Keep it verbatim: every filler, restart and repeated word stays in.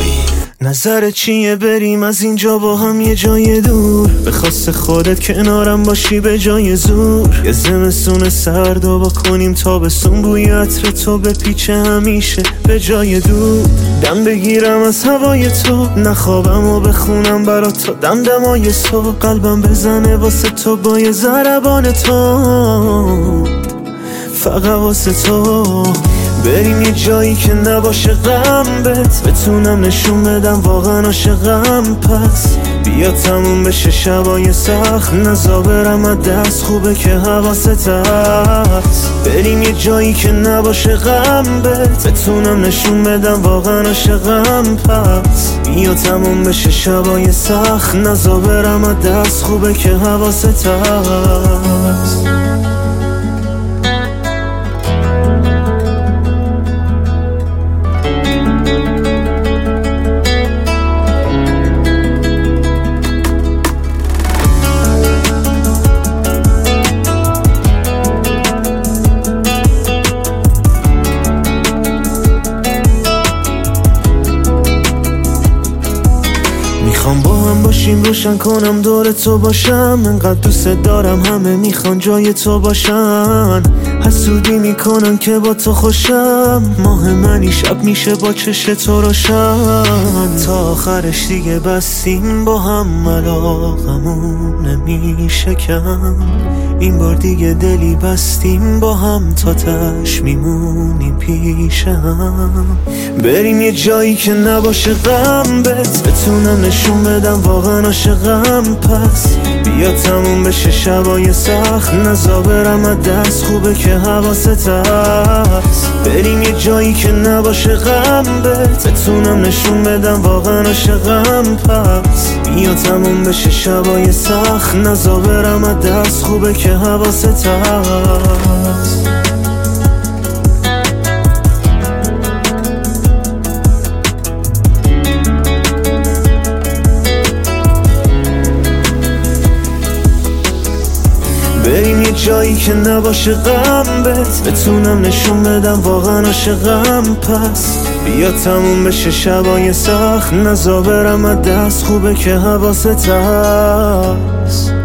نظر چیه بریم از اینجا با هم یه جای دور؟ به خواست خودت کنارم باشی به جای زور. یه زمستون سرد و با کنیم تابستون، بوی عطر تو به پیچ همیشه به جای دور. دم بگیرم از هوای تو، نخوابم و بخونم برات تو دمدمای صبح. قلبم بزنه واسه تو با یه ضربان تو، فقط واسه تو. بریم یه جایی که نباشه غم بهت، بتونم نشون بدم واقعا عاشقم. پس بیا تموم بشه شبای سخت، نزا برم از دست، خوبه که حواست هست. بریم یه جایی که نباشه غم بهت، بتونم نشون بدم واقعا عاشقم. پس بیا تموم بشه شبای سخت، نزا برم از دست، خوبه که حواست هست. میخوام با هم باشیم، روشن کنم دور تو باشم. انقدر دوست دارم همه میخوان جای تو باشن. حسودی میکنن که با تو خوشم، ماه منی شب میشه با چش تو روشن. تا آخرش دیگه بستیم با هم، علاقمون نمیشه کم. این بار دیگه دلی بستیم با هم، تا تش میمونیم پیش هم. بریم یه جایی که نباشه غم بهت، بتونم نشون بدم واقعا عاشقم. پس بیا تموم بشه شبای سخت، نزا برم از دست، خوبه که حواست هست. بریم یه جایی که نباشه غم بهت، بتونم نشون بدم واقعا عاشقم. پس بیا تموم بشه شبای سخت، نزا برم از دست، خوبه که حواست هست. بریم یه جایی که نباشه غم بهت، بتونم نشون بدم واقعا عاشقم. پس بیا تموم بشه شبای سخت، نزا برم از دست، خوبه که حواست هست.